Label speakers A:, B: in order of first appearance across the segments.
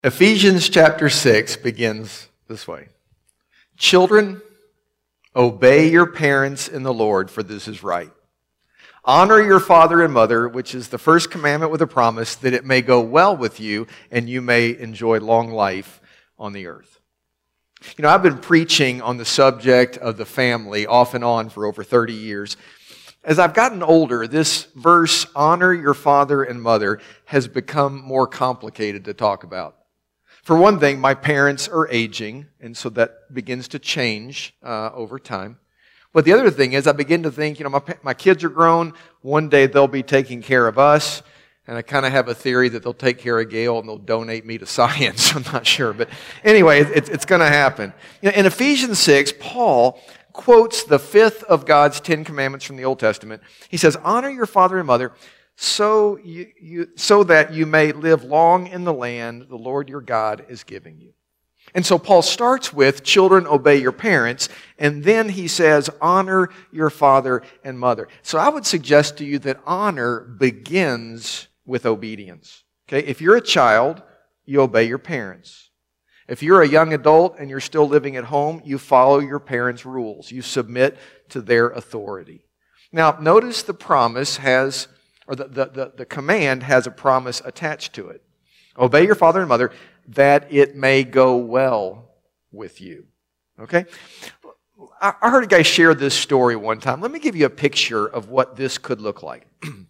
A: Ephesians chapter 6 begins this way. Children, obey your parents in the Lord, for this is right. Honor your father and mother, which is the first commandment with a promise that it may go well with you and you may enjoy long life on the earth. You know, I've been preaching on the subject of the family off and on for over 30 years. As I've gotten older, this verse, honor your father and mother, has become more complicated to talk about. For one thing, my parents are aging, and so that begins to change over time. But the other thing is I begin to think, my kids are grown. One day they'll be taking care of us. And I kind of have a theory that they'll take care of Gail and they'll donate me to science. I'm not sure. But anyway, it's going to happen. In Ephesians 6, Paul quotes the fifth of God's 10 commandments from the Old Testament. He says, honor your father and mother so that you may live long in the land the Lord your God is giving you. And so Paul starts with, children, obey your parents, and then he says, honor your father and mother. So I would suggest to you that honor begins with obedience. Okay? If you're a child, you obey your parents. If you're a young adult and you're still living at home, you follow your parents' rules. You submit to their authority. Now, notice the promise has, or the command has a promise attached to it. Obey your father and mother, that it may go well with you. Okay? I heard a guy share this story one time. Let me give you a picture of what this could look like.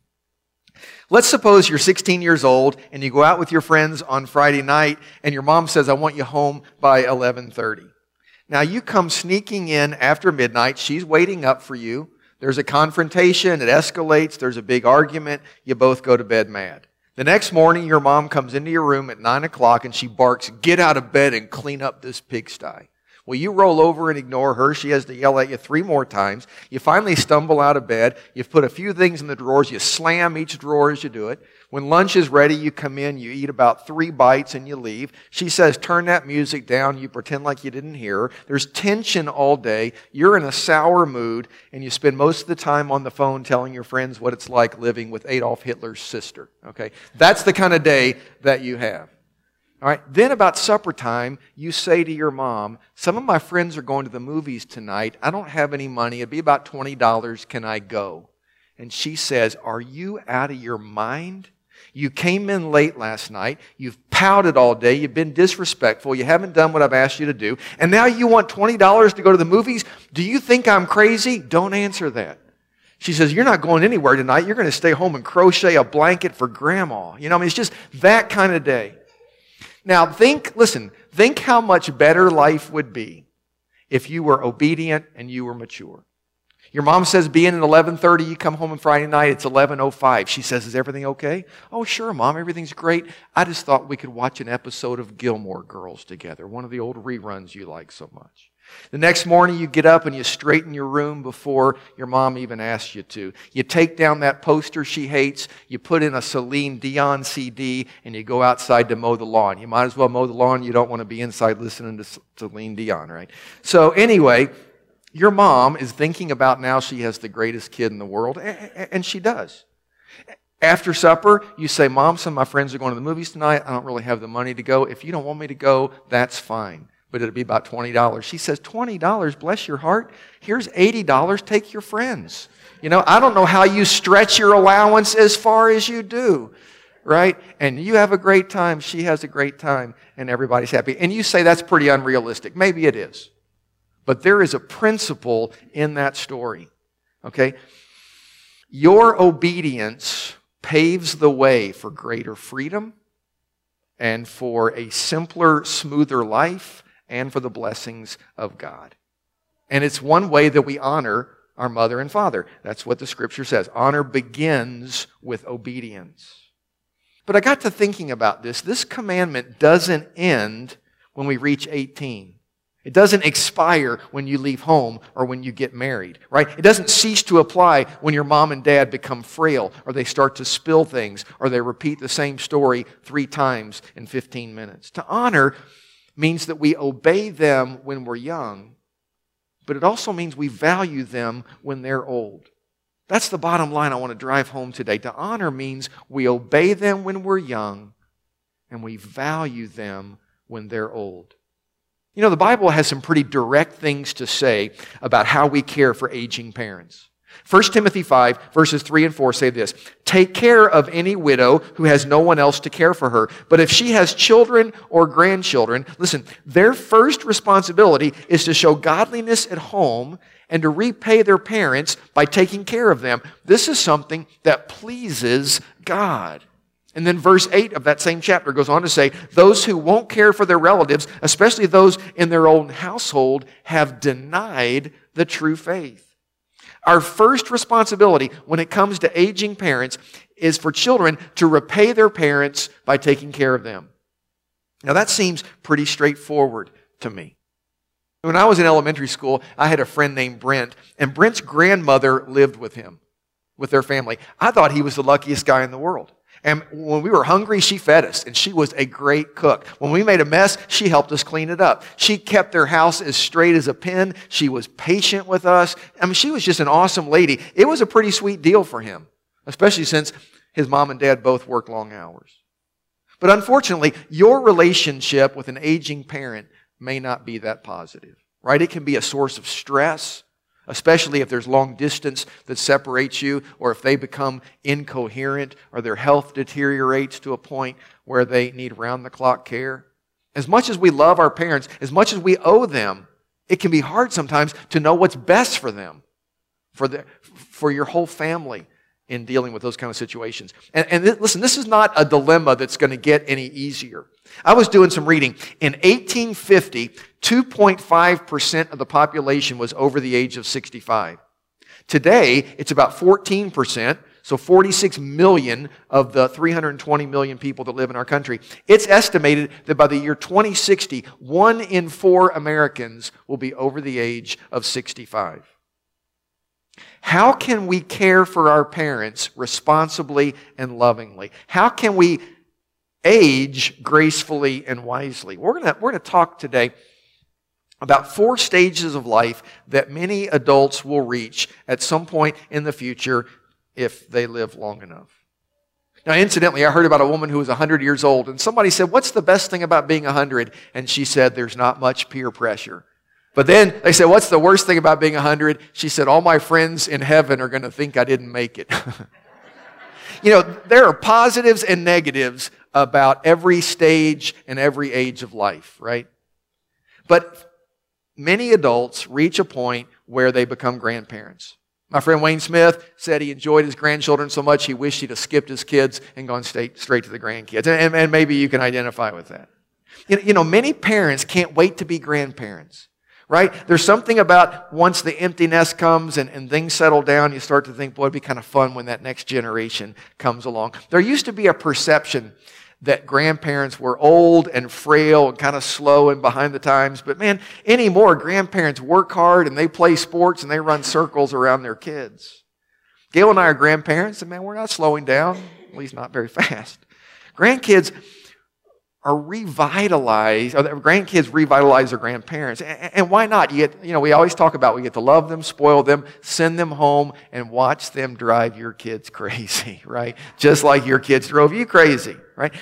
A: Let's suppose you're 16 years old and you go out with your friends on Friday night and your mom says, I want you home by 11:30. Now you come sneaking in after midnight. She's waiting up for you. There's a confrontation. It escalates. There's a big argument. You both go to bed mad. The next morning, your mom comes into your room at 9 o'clock and she barks, get out of bed and clean up this pigsty. Well, you roll over and ignore her. She has to yell at you 3 more times. You finally stumble out of bed. You've put a few things in the drawers. You slam each drawer as you do it. When lunch is ready, you come in, you eat about 3 bites, and you leave. She says, turn that music down. You pretend like you didn't hear her. There's tension all day. You're in a sour mood, and you spend most of the time on the phone telling your friends what it's like living with Adolf Hitler's sister. Okay? That's the kind of day that you have. All right, then about supper time, you say to your mom, some of my friends are going to the movies tonight. I don't have any money. It'd be about $20. Can I go? And she says, are you out of your mind? You came in late last night. You've pouted all day. You've been disrespectful. You haven't done what I've asked you to do. And now you want $20 to go to the movies? Do you think I'm crazy? Don't answer that. She says, you're not going anywhere tonight. You're going to stay home and crochet a blanket for Grandma. It's just that kind of day. Now think how much better life would be if you were obedient and you were mature. Your mom says be in at 11:30, you come home on Friday night, it's 11:05. She says, is everything okay? Oh, sure, Mom, everything's great. I just thought we could watch an episode of Gilmore Girls together, one of the old reruns you like so much. The next morning you get up and you straighten your room before your mom even asks you to. You take down that poster she hates, you put in a Celine Dion CD, and you go outside to mow the lawn. You might as well mow the lawn. You don't want to be inside listening to Celine Dion, right? So anyway, your mom is thinking about now she has the greatest kid in the world, and she does. After supper, you say, Mom, some of my friends are going to the movies tonight. I don't really have the money to go. If you don't want me to go, that's fine. But it'll be about $20. She says, $20, bless your heart. Here's $80, take your friends. I don't know how you stretch your allowance as far as you do, right? And you have a great time, she has a great time, and everybody's happy. And you say that's pretty unrealistic. Maybe it is. But there is a principle in that story, okay? Your obedience paves the way for greater freedom and for a simpler, smoother life, and for the blessings of God. And it's one way that we honor our mother and father. That's what the Scripture says. Honor begins with obedience. But I got to thinking about this. This commandment doesn't end when we reach 18. It doesn't expire when you leave home or when you get married, right? It doesn't cease to apply when your mom and dad become frail or they start to spill things or they repeat the same story 3 times in 15 minutes. To honor means that we obey them when we're young, but it also means we value them when they're old. That's the bottom line I want to drive home today. To honor means we obey them when we're young, and we value them when they're old. You know, the Bible has some pretty direct things to say about how we care for aging parents. 1 Timothy 5, verses 3 and 4 say this: "Take care of any widow who has no one else to care for her. But if she has children or grandchildren," listen, "their first responsibility is to show godliness at home and to repay their parents by taking care of them. This is something that pleases God." And then verse 8 of that same chapter goes on to say, "Those who won't care for their relatives, especially those in their own household, have denied the true faith." Our first responsibility when it comes to aging parents is for children to repay their parents by taking care of them. Now that seems pretty straightforward to me. When I was in elementary school, I had a friend named Brent, and Brent's grandmother lived with him, with their family. I thought he was the luckiest guy in the world. And when we were hungry, she fed us, and she was a great cook. When we made a mess, she helped us clean it up. She kept their house as straight as a pin. She was patient with us. I mean, she was just an awesome lady. It was a pretty sweet deal for him, especially since his mom and dad both worked long hours. But unfortunately, your relationship with an aging parent may not be that positive, right? It can be a source of stress, especially if there's long distance that separates you, or if they become incoherent, or their health deteriorates to a point where they need round-the-clock care. As much as we love our parents, as much as we owe them, it can be hard sometimes to know what's best for them, for your whole family in dealing with those kind of situations. Listen, this is not a dilemma that's going to get any easier. I was doing some reading. In 1850, 2.5% of the population was over the age of 65. Today, it's about 14%, so 46 million of the 320 million people that live in our country. It's estimated that by the year 2060, 1 in 4 Americans will be over the age of 65. How can we care for our parents responsibly and lovingly? How can we age gracefully and wisely? We're going to talk today about 4 stages of life that many adults will reach at some point in the future if they live long enough. Now, incidentally, I heard about a woman who was 100 years old, and somebody said, "What's the best thing about being 100?" And she said, "There's not much peer pressure." But then they said, "What's the worst thing about being 100?" She said, "All my friends in heaven are going to think I didn't make it." You know, there are positives and negatives about every stage and every age of life, right? But many adults reach a point where they become grandparents. My friend Wayne Smith said he enjoyed his grandchildren so much he wished he'd have skipped his kids and gone straight to the grandkids. And maybe you can identify with that. You know, many parents can't wait to be grandparents. Right? There's something about once the empty nest comes and things settle down, you start to think, boy, it'd be kind of fun when that next generation comes along. There used to be a perception that grandparents were old and frail and kind of slow and behind the times. But man, anymore, grandparents work hard and they play sports and they run circles around their kids. Gail and I are grandparents, and man, we're not slowing down, at least not very fast. Grandkids are revitalized, or the grandkids revitalize their grandparents. And why not? We always talk about we get to love them, spoil them, send them home, and watch them drive your kids crazy, right? Just like your kids drove you crazy, right?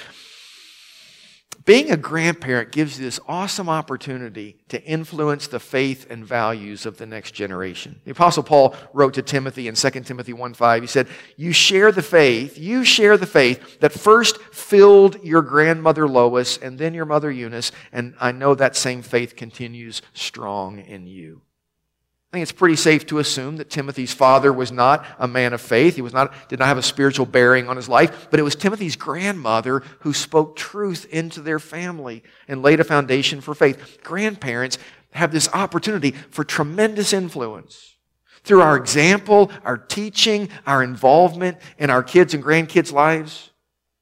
A: Being a grandparent gives you this awesome opportunity to influence the faith and values of the next generation. The Apostle Paul wrote to Timothy in 2 Timothy 1:5. He said, you share the faith that first filled your grandmother Lois and then your mother Eunice, and I know that same faith continues strong in you. I think it's pretty safe to assume that Timothy's father was not a man of faith. He did not have a spiritual bearing on his life, but it was Timothy's grandmother who spoke truth into their family and laid a foundation for faith. Grandparents have this opportunity for tremendous influence through our example, our teaching, our involvement in our kids' and grandkids' lives.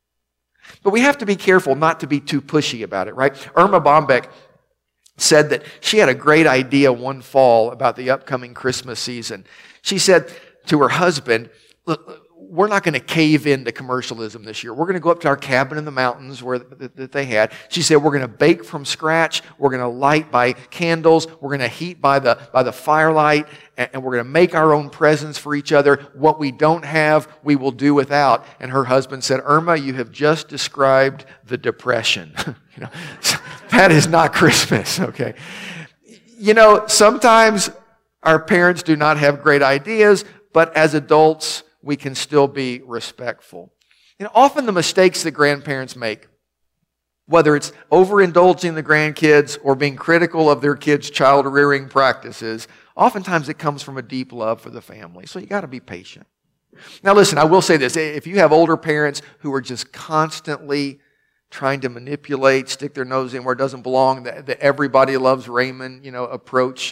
A: But we have to be careful not to be too pushy about it, right? Irma Bombeck said that she had a great idea one fall about the upcoming Christmas season. She said to her husband, "Look, we're not going to cave into commercialism this year. We're going to go up to our cabin in the mountains that they had. She said, we're going to bake from scratch. We're going to light by candles. We're going to heat by the firelight. And we're going to make our own presents for each other. What we don't have, we will do without. And her husband said, Irma, you have just described the Depression. That is not Christmas, okay? Sometimes our parents do not have great ideas, but as adults, we can still be respectful. Often the mistakes that grandparents make, whether it's overindulging the grandkids or being critical of their kids' child-rearing practices, oftentimes it comes from a deep love for the family. So you got to be patient. Now listen, I will say this. If you have older parents who are just constantly trying to manipulate, stick their nose in where it doesn't belong, the everybody loves Raymond, approach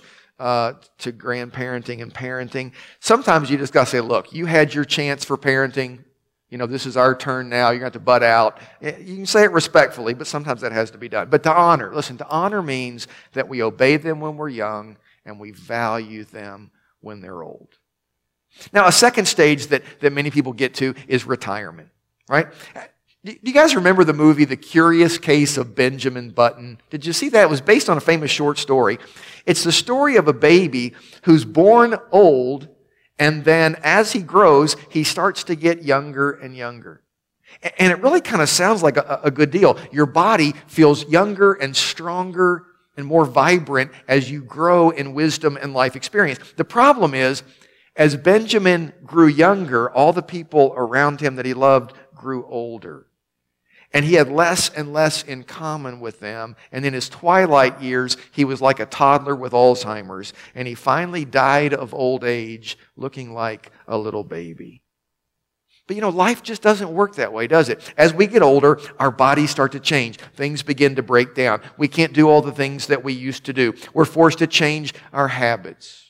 A: to grandparenting and parenting. Sometimes you just got to say, look, you had your chance for parenting. This is our turn now. You're going to have to butt out. You can say it respectfully, but sometimes that has to be done. But to honor means that we obey them when we're young and we value them when they're old. Now, a second stage that many people get to is retirement, right? Do you guys remember the movie The Curious Case of Benjamin Button? Did you see that? It was based on a famous short story. It's the story of a baby who's born old, and then as he grows, he starts to get younger and younger. And it really kind of sounds like a good deal. Your body feels younger and stronger and more vibrant as you grow in wisdom and life experience. The problem is, as Benjamin grew younger, all the people around him that he loved grew older. And he had less and less in common with them. And in his twilight years, he was like a toddler with Alzheimer's. And he finally died of old age, looking like a little baby. But life just doesn't work that way, does it? As we get older, our bodies start to change. Things begin to break down. We can't do all the things that we used to do. We're forced to change our habits.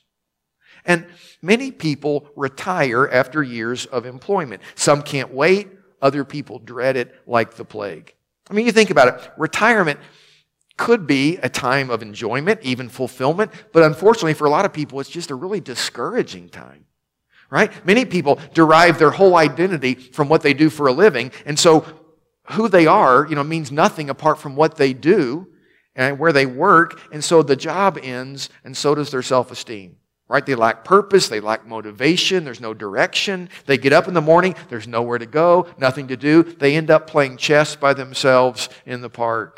A: And many people retire after years of employment. Some can't wait. Other people dread it like the plague. You think about it. Retirement could be a time of enjoyment, even fulfillment, but unfortunately for a lot of people, it's just a really discouraging time, right? Many people derive their whole identity from what they do for a living, and so who they are, means nothing apart from what they do and where they work, and so the job ends, and so does their self-esteem. Right? They lack purpose. They lack motivation. There's no direction. They get up in the morning. There's nowhere to go, nothing to do. They end up playing chess by themselves in the park.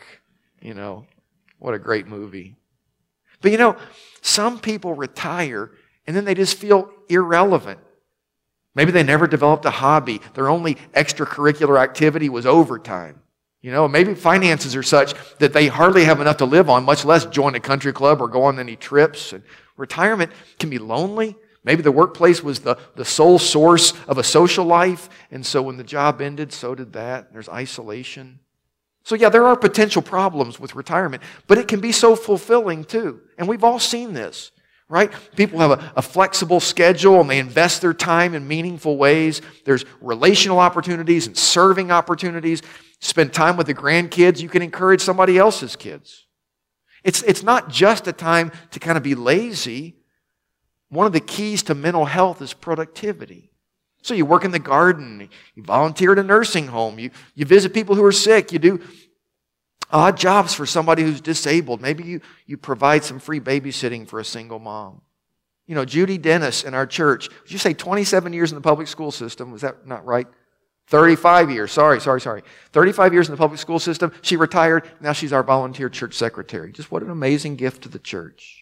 A: What a great movie. But some people retire and then they just feel irrelevant. Maybe they never developed a hobby. Their only extracurricular activity was overtime. Maybe finances are such that they hardly have enough to live on, much less join a country club or go on any trips. And retirement can be lonely. Maybe the workplace was the sole source of a social life, and so when the job ended, so did that. There's isolation. So yeah, there are potential problems with retirement, but it can be so fulfilling too. And we've all seen this, right? People have a flexible schedule and they invest their time in meaningful ways. There's relational opportunities and serving opportunities. Spend time with the grandkids. You can encourage somebody else's kids. It's not just a time to kind of be lazy. One of the keys to mental health is productivity. So you work in the garden, you volunteer at a nursing home, you visit people who are sick, you do odd jobs for somebody who's disabled. Maybe you provide some free babysitting for a single mom. Judy Dennis in our church, did you say 27 years in the public school system? Was that not right? 35 years. Sorry. 35 years in the public school system. She retired. Now she's our volunteer church secretary. Just what an amazing gift to the church.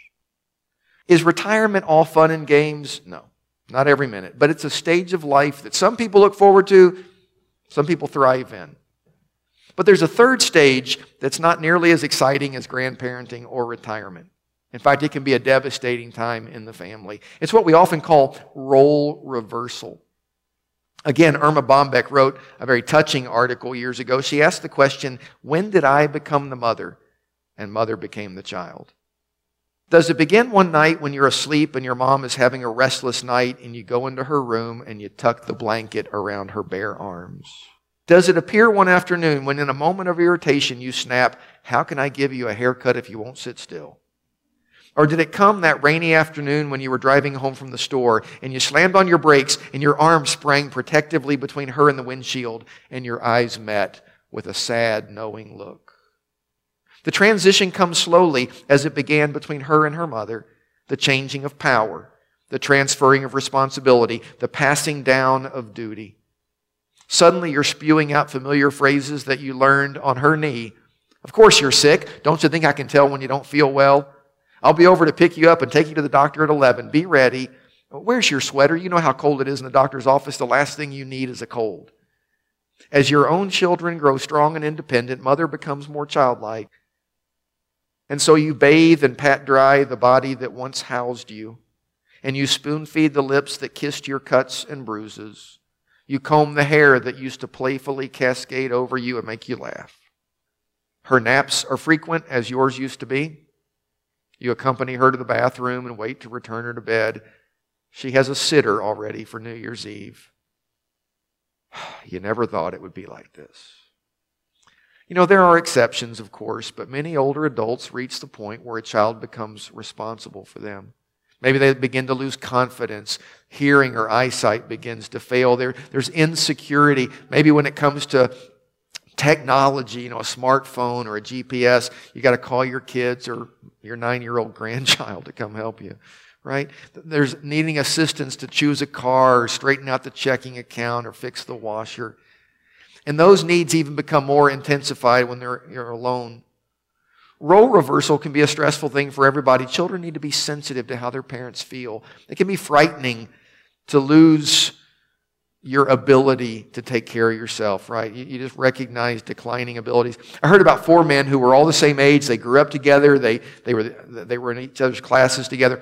A: Is retirement all fun and games? No, not every minute. But it's a stage of life that some people look forward to, some people thrive in. But there's a third stage that's not nearly as exciting as grandparenting or retirement. In fact, it can be a devastating time in the family. It's what we often call role reversal. Again, Irma Bombeck wrote a very touching article years ago. She asked the question, when did I become the mother and mother became the child? Does it begin one night when you're asleep and your mom is having a restless night and you go into her room and you tuck the blanket around her bare arms? Does it appear one afternoon when in a moment of irritation you snap, how can I give you a haircut if you won't sit still? Or did it come that rainy afternoon when you were driving home from the store and you slammed on your brakes and your arm sprang protectively between her and the windshield and your eyes met with a sad, knowing look? The transition comes slowly as it began between her and her mother, the changing of power, the transferring of responsibility, the passing down of duty. Suddenly you're spewing out familiar phrases that you learned on her knee. Of course you're sick. Don't you think I can tell when you don't feel well? I'll be over to pick you up and take you to the doctor at 11. Be ready. Where's your sweater? You know how cold it is in the doctor's office. The last thing you need is a cold. As your own children grow strong and independent, mother becomes more childlike. And so you bathe and pat dry the body that once housed you. And you spoon feed the lips that kissed your cuts and bruises. You comb the hair that used to playfully cascade over you and make you laugh. Her naps are frequent as yours used to be. You accompany her to the bathroom and wait to return her to bed. She has a sitter already for New Year's Eve. You never thought it would be like this. You know, there are exceptions, of course, but many older adults reach the point where a child becomes responsible for them. Maybe they begin to lose confidence. Hearing or eyesight begins to fail. There's insecurity. Maybe when it comes to technology, a smartphone or a GPS, you got to call your kids or your 9-year-old grandchild to come help you, right? There's needing assistance to choose a car or straighten out the checking account or fix the washer. And those needs even become more intensified when you're alone. Role reversal can be a stressful thing for everybody. Children need to be sensitive to how their parents feel. It can be frightening to lose your ability to take care of yourself, right? You just recognize declining abilities. I heard about 4 men who were all the same age. They grew up together. They were in each other's classes together.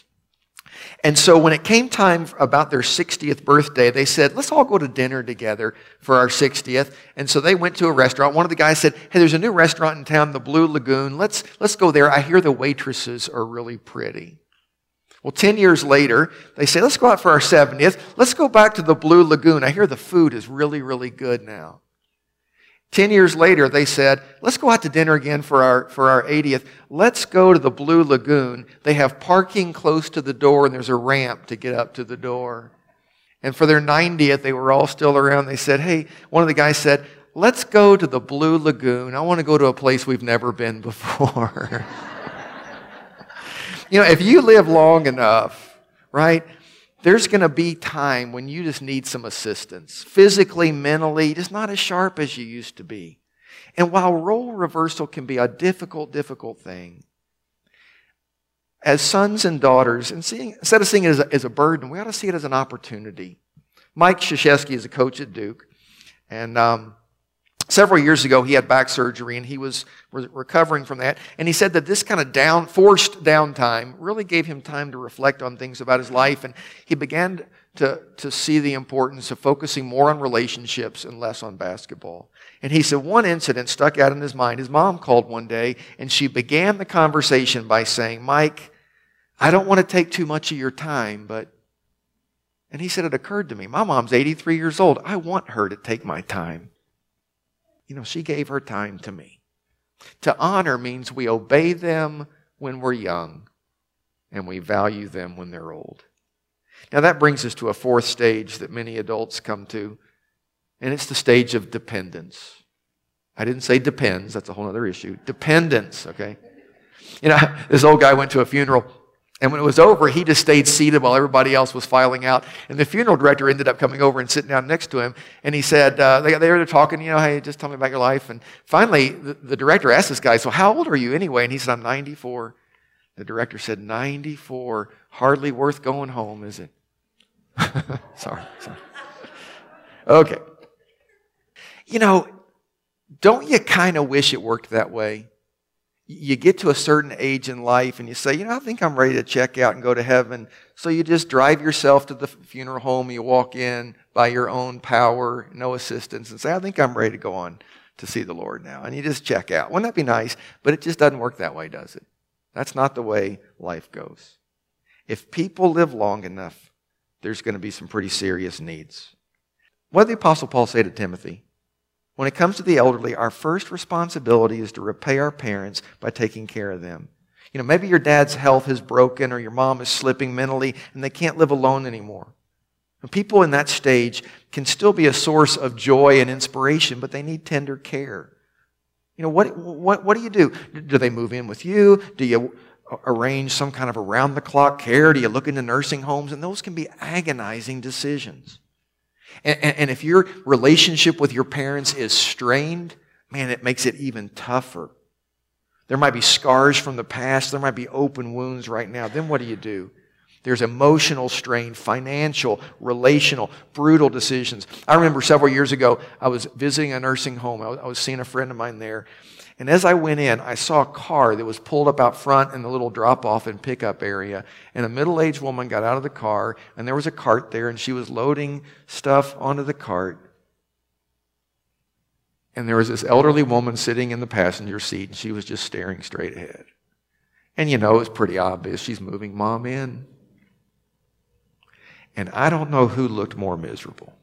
A: And so when it came time about their 60th birthday, they said, let's all go to dinner together for our 60th. And so they went to a restaurant. One of the guys said, hey, there's a new restaurant in town, the Blue Lagoon. Let's go there. I hear the waitresses are really pretty. Well, 10 years later, they say, let's go out for our 70th. Let's go back to the Blue Lagoon. I hear the food is really, really good now. 10 years later, they said, let's go out to dinner again for our 80th. Let's go to the Blue Lagoon. They have parking close to the door, and there's a ramp to get up to the door. And for their 90th, they were all still around. They said, hey, one of the guys said, let's go to the Blue Lagoon. I want to go to a place we've never been before. If you live long enough, right, there's going to be time when you just need some assistance. Physically, mentally, just not as sharp as you used to be. And while role reversal can be a difficult thing, as sons and daughters, instead of seeing it as a burden, we ought to see it as an opportunity. Mike Krzyzewski is a coach at Duke, and several years ago, he had back surgery, and he was recovering from that. And he said that this kind of forced downtime really gave him time to reflect on things about his life. And he began to see the importance of focusing more on relationships and less on basketball. And he said one incident stuck out in his mind. His mom called one day, and she began the conversation by saying, Mike, I don't want to take too much of your time, but... And he said, it occurred to me, my mom's 83 years old. I want her to take my time. She gave her time to me. To honor means we obey them when we're young, and we value them when they're old. Now that brings us to a 4th stage that many adults come to, and it's the stage of dependence. I didn't say depends, that's a whole other issue. Dependence, okay? This old guy went to a funeral, and when it was over, he just stayed seated while everybody else was filing out. And the funeral director ended up coming over and sitting down next to him. And he said, they were talking, hey, just tell me about your life. And finally, the director asked this guy, so how old are you anyway? And he said, I'm 94. The director said, 94, hardly worth going home, is it? Sorry. Okay. Don't you kind of wish it worked that way? You get to a certain age in life and you say, I think I'm ready to check out and go to heaven. So you just drive yourself to the funeral home. You walk in by your own power, no assistance, and say, I think I'm ready to go on to see the Lord now. And you just check out. Wouldn't that be nice? But it just doesn't work that way, does it? That's not the way life goes. If people live long enough, there's going to be some pretty serious needs. What did the Apostle Paul say to Timothy? When it comes to the elderly, our first responsibility is to repay our parents by taking care of them. Maybe your dad's health is broken or your mom is slipping mentally and they can't live alone anymore. And people in that stage can still be a source of joy and inspiration, but they need tender care. What do you do? Do they move in with you? Do you arrange some kind of around-the-clock care? Do you look into nursing homes? And those can be agonizing decisions. And if your relationship with your parents is strained, man, it makes it even tougher. There might be scars from the past. There might be open wounds right now. Then what do? There's emotional strain, financial, relational, brutal decisions. I remember several years ago, I was visiting a nursing home. I was seeing a friend of mine there. And as I went in, I saw a car that was pulled up out front in the little drop-off and pickup area. And a middle-aged woman got out of the car, and there was a cart there, and she was loading stuff onto the cart. And there was this elderly woman sitting in the passenger seat, and she was just staring straight ahead. And it was pretty obvious. She's moving Mom in. And I don't know who looked more miserable.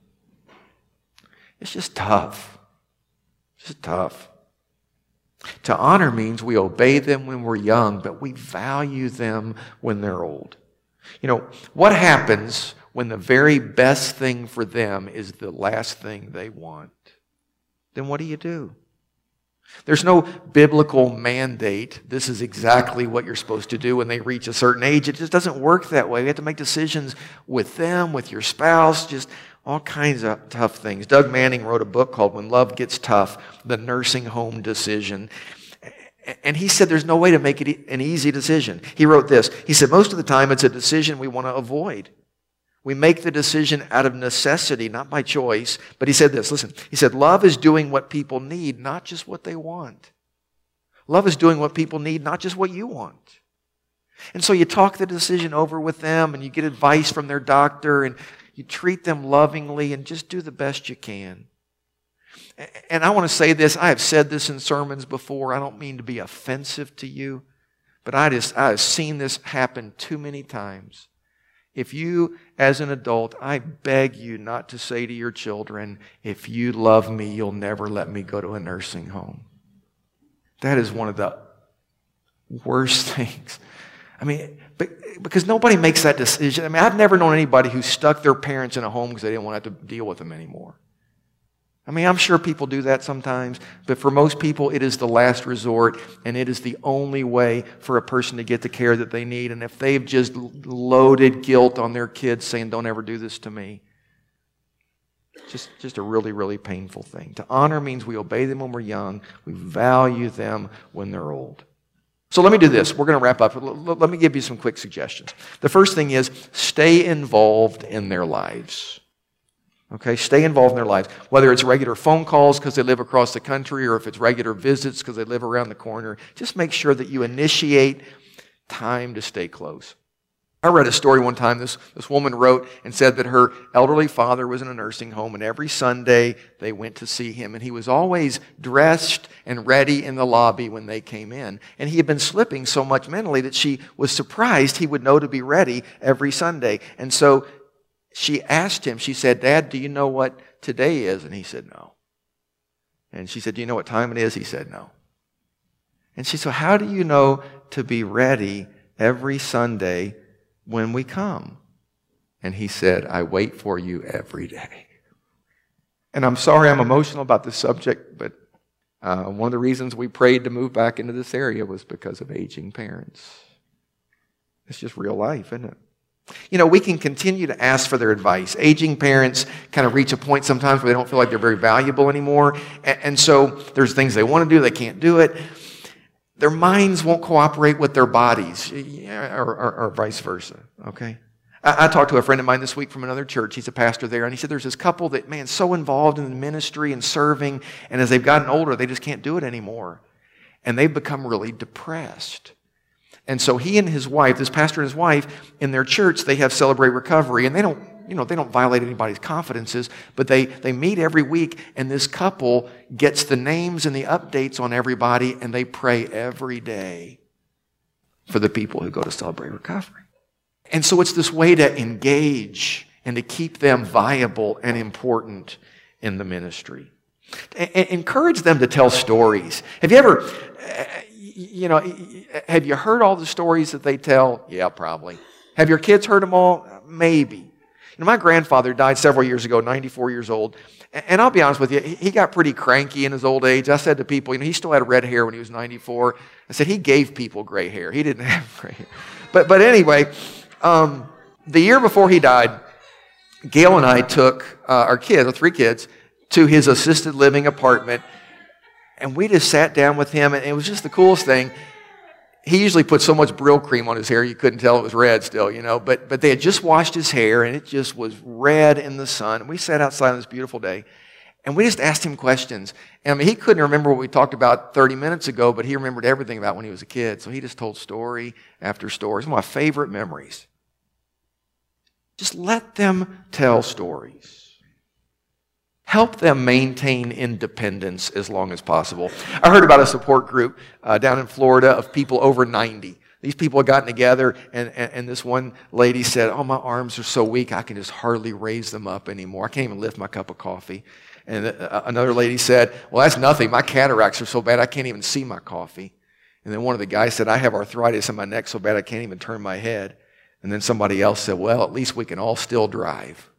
A: It's just tough. Just tough. To honor means we obey them when we're young, but we value them when they're old. What happens when the very best thing for them is the last thing they want? Then what do? There's no biblical mandate. This is exactly what you're supposed to do when they reach a certain age. It just doesn't work that way. You have to make decisions with them, with your spouse, just all kinds of tough things. Doug Manning wrote a book called When Love Gets Tough, The Nursing Home Decision. And he said there's no way to make it an easy decision. He wrote this. He said most of the time it's a decision we want to avoid. We make the decision out of necessity, not by choice. But he said this, listen. He said, love is doing what people need, not just what they want. Love is doing what people need, not just what you want. And so you talk the decision over with them, and you get advice from their doctor, and you treat them lovingly, and just do the best you can. And I want to say this. I have said this in sermons before. I don't mean to be offensive to you, but I have seen this happen too many times. If you, as an adult, I beg you not to say to your children, if you love me, you'll never let me go to a nursing home. That is one of the worst things. Because nobody makes that decision. I've never known anybody who stuck their parents in a home because they didn't want to have to deal with them anymore. I'm sure people do that sometimes, but for most people, it is the last resort, and it is the only way for a person to get the care that they need. And if they've just loaded guilt on their kids saying, don't ever do this to me, just a really, really painful thing. To honor means we obey them when we're young. We value them when they're old. So let me do this. We're going to wrap up. Let me give you some quick suggestions. The first thing is stay involved in their lives. Okay, stay involved in their lives. Whether it's regular phone calls because they live across the country or if it's regular visits because they live around the corner, just make sure that you initiate time to stay close. I read a story one time. This woman wrote and said that her elderly father was in a nursing home, and every Sunday they went to see him, and he was always dressed and ready in the lobby when they came in. And he had been slipping so much mentally that she was surprised he would know to be ready every Sunday. And so she asked him, she said, Dad, do you know what today is? And he said, no. And she said, do you know what time it is? He said, no. And she said, how do you know to be ready every Sunday when we come? And he said, I wait for you every day. And I'm sorry I'm emotional about this subject, but one of the reasons we prayed to move back into this area was because of aging parents. It's just real life, isn't it? We can continue to ask for their advice. Aging parents kind of reach a point sometimes where they don't feel like they're very valuable anymore. And so there's things they want to do, they can't do it. Their minds won't cooperate with their bodies, or vice versa, okay? I talked to a friend of mine this week from another church. He's a pastor there, and he said there's this couple that, man, so involved in the ministry and serving, and as they've gotten older, they just can't do it anymore. And they've become really depressed. And so he and his wife, this pastor and his wife, in their church, they have Celebrate Recovery, and they don't violate anybody's confidences, but they meet every week, and this couple gets the names and the updates on everybody, and they pray every day for the people who go to Celebrate Recovery. And so it's this way to engage and to keep them viable and important in the ministry. Encourage them to tell stories. Have you ever... have you heard all the stories that they tell? Yeah, probably. Have your kids heard them all? Maybe. My grandfather died several years ago, 94 years old. And I'll be honest with you, he got pretty cranky in his old age. I said to people, he still had red hair when he was 94. I said, he gave people gray hair. He didn't have gray hair. But anyway, the year before he died, Gail and I took our 3 kids, to his assisted living apartment. And we just sat down with him, and it was just the coolest thing. He usually put so much Brill cream on his hair, you couldn't tell it was red still, But they had just washed his hair, and it just was red in the sun. And we sat outside on this beautiful day, and we just asked him questions. And he couldn't remember what we talked about 30 minutes ago, but he remembered everything about when he was a kid. So he just told story after story. Some of my favorite memories. Just let them tell stories. Help them maintain independence as long as possible. I heard about a support group down in Florida of people over 90. These people had gotten together, and this one lady said, my arms are so weak, I can just hardly raise them up anymore. I can't even lift my cup of coffee. And another lady said, well, that's nothing. My cataracts are so bad, I can't even see my coffee. And then one of the guys said, I have arthritis in my neck so bad, I can't even turn my head. And then somebody else said, well, at least we can all still drive.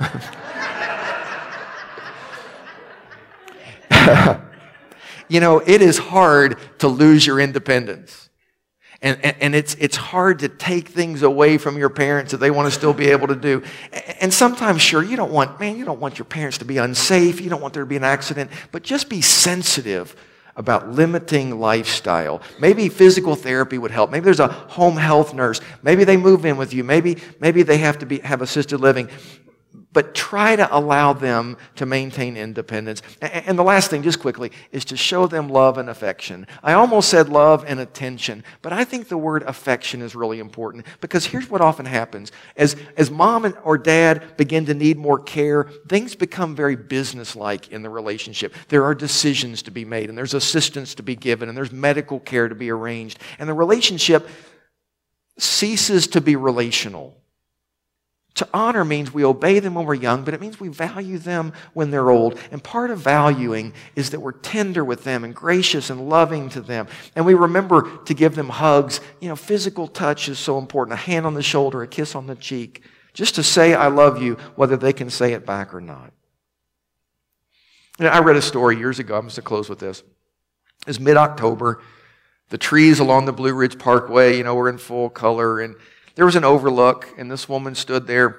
A: It is hard to lose your independence. And it's hard to take things away from your parents that they want to still be able to do. And sometimes, sure, you don't want your parents to be unsafe. You don't want there to be an accident. But just be sensitive about limiting lifestyle. Maybe physical therapy would help. Maybe there's a home health nurse. Maybe they move in with you. Maybe they have to have assisted living. But try to allow them to maintain independence. And the last thing, just quickly, is to show them love and affection. I almost said love and attention, but I think the word affection is really important, because here's what often happens. As mom or dad begin to need more care, things become very businesslike in the relationship. There are decisions to be made, and there's assistance to be given, and there's medical care to be arranged. And the relationship ceases to be relational. To honor means we obey them when we're young, but it means we value them when they're old. And part of valuing is that we're tender with them and gracious and loving to them. And we remember to give them hugs. Physical touch is so important. A hand on the shoulder, a kiss on the cheek. Just to say I love you, whether they can say it back or not. I read a story years ago. I'm just going to close with this. It was mid-October. The trees along the Blue Ridge Parkway, were in full color, and there was an overlook, and this woman stood there,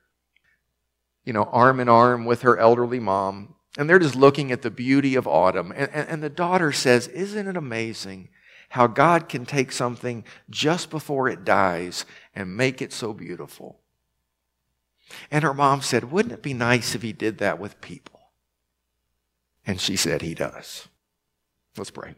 A: arm in arm with her elderly mom, and they're just looking at the beauty of autumn. And the daughter says, isn't it amazing how God can take something just before it dies and make it so beautiful? And her mom said, wouldn't it be nice if he did that with people? And she said, he does. Let's pray.